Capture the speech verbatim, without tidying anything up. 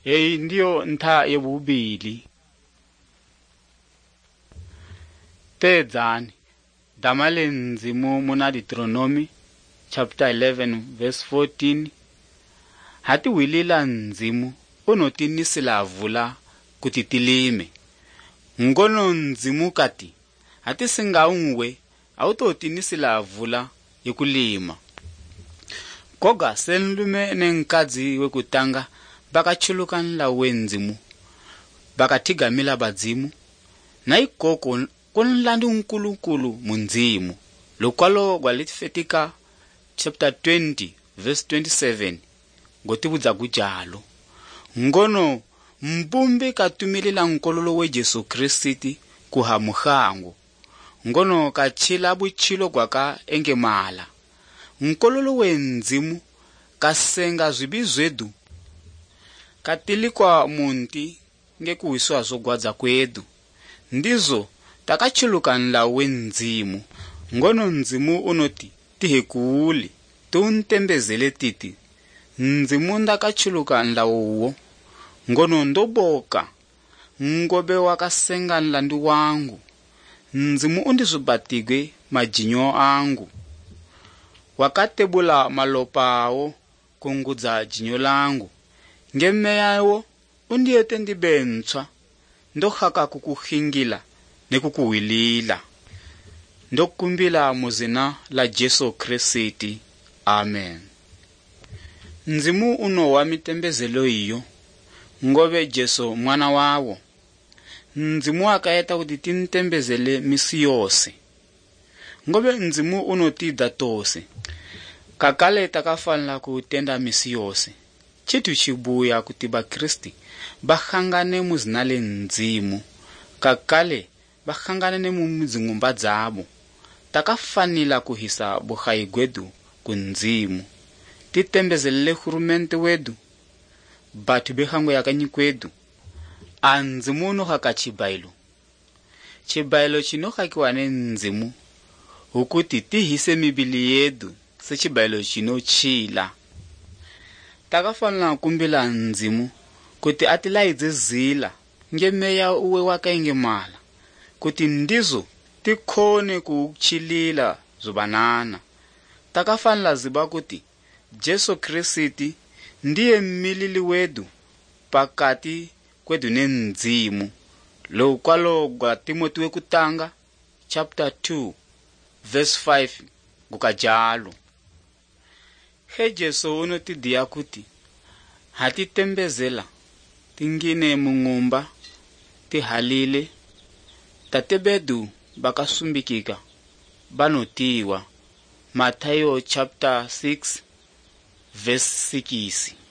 Hei ndiyo ntha yebubili. Tedzani damale nzimu muna Deuteronomy chapter eleven verse fourteen. Hati wilila nzimu unotinisila avula kutitilime. Ngono nzimu kati hati singa unwe autotinisila avula yekulima. Koga senlume nenkadzi wekutanga bakachulukanla wenzimu bakatigamila badzimu na ikoko konlandi unkulunkulu munzimu. Lokwalo gwalitifetika chapter twenty verse twenty-seven ngotibudza kujalo. Ngono mbumbi katumilila nkololo we Jesu Kristi kuhamuhangu. Ngono kachila buchilo gwaka engemala. Nkololo wenzimu kasenga zwibizwedu katilikwa munti ngekuwiswa zogwadza kwedu. Ndizo takachulukanla wenzimu. Ngono nzimu unoti tihekuli tuntembezele titi. Nzimu ndakachulukanla uwo. Ngono ndoboka ngobe wakasenga nlandu wangu. Nzimu undizubatigwe majinyo angu. Wakatebula malopa awo kungudza jinyo langu. Ngeme yawo undiete ndibentswa ndohaka kukuhingila nekukuwilila. Ndokumbila muzina la Jesu Kristi. Amen. Nzimu uno wa mitembezelo iyo ngobe Jesu mwana wawo. Nzimu akaeta kuti tintembezele misi yose. Ngobe nzimu uno tida tose. Kakale takafanla kutenda misi yose. Chitu chibuya kuti bakristi bahangane muzinale nzimu. Kakale bahangane mu mzingumba dzabo. Takafanila kuhisa buhayi gwedu kunzimu. Titembezele hurumente wedu. Batu behango yakanyi kwedu. Anzimu uno haka chibailo. Chibailo chino hakiwane nzimu. Hukuti tihise mibili yedu. Se chibailo chino chila. Takafanla kumbila nzimu kuti atilaize zila ngemeya uwe waka engemala kuti ndizo tikhone kuchilila zubanana. Takafanla ziba kuti Jesu Kristi ndiye mmilili wedu pakati kwedu nenzimu. Lo kwalo gwa Timothy wekutanga chapter two verse five gukajalo. He Jesu uno tidia kuti hati tembezela tingine mungumba tihalile tatebedu bakasumbikika banotiwa. Mathayo chapter six verse six.